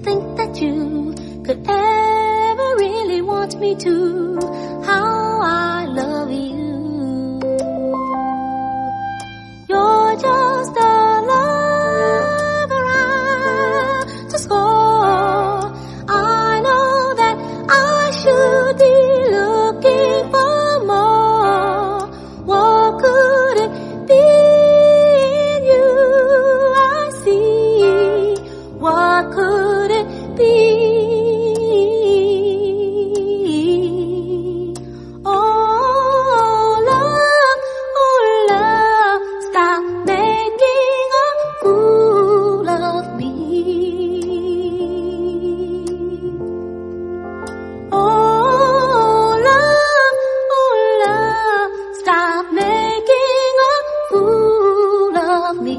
think that you could ever really want me to. How I love you. You're just a lover I just for. I know that I should be looking for more. What could it be in you I see? What could it be? Oh love, stop making a fool of me. Oh love, stop making a fool of me.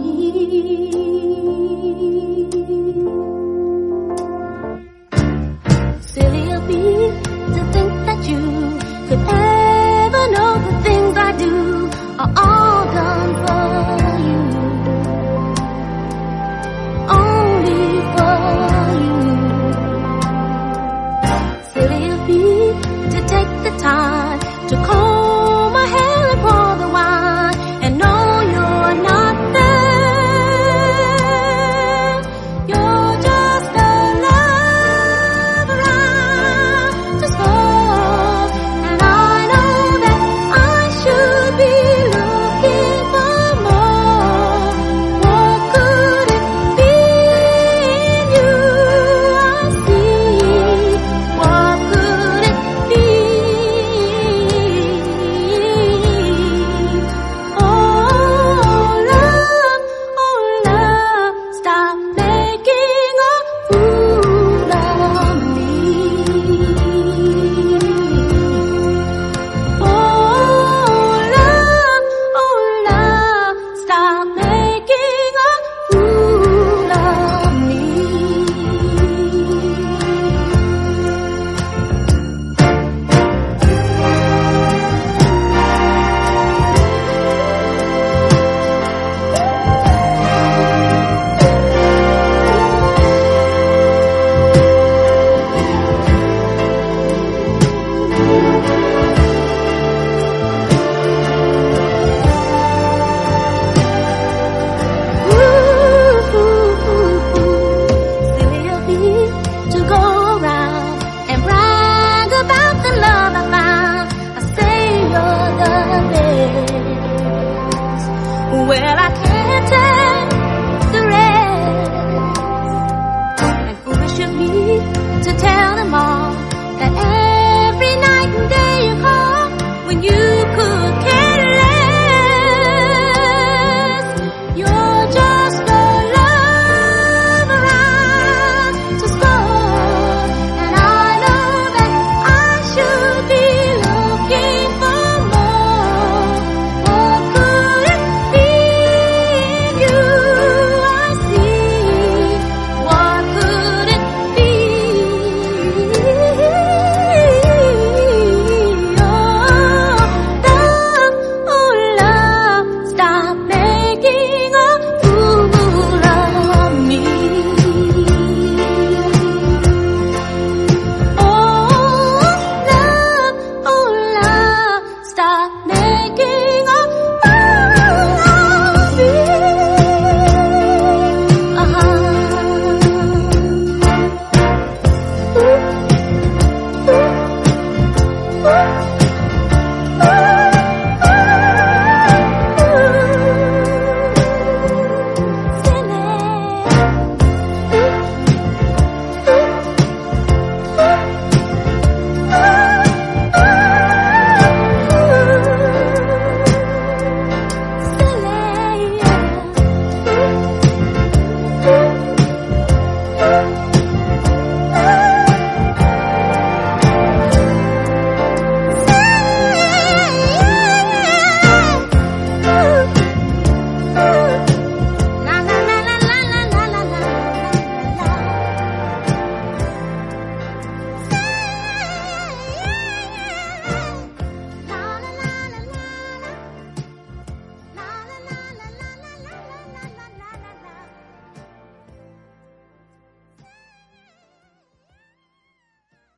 Silly of me to think that you could ever know the things I do are all done for you, only for you. Silly of me to take the time to comb my hair and pour the wine and know you're not there. You're just a lover I just for, and I know that I should be looking for more. What could it be in you I see? What could it be? Oh love, stop making a fool of me. Oh love, stop making a fool of me. Silly of me to go around and brag about the love I found. I say you're the best. Well,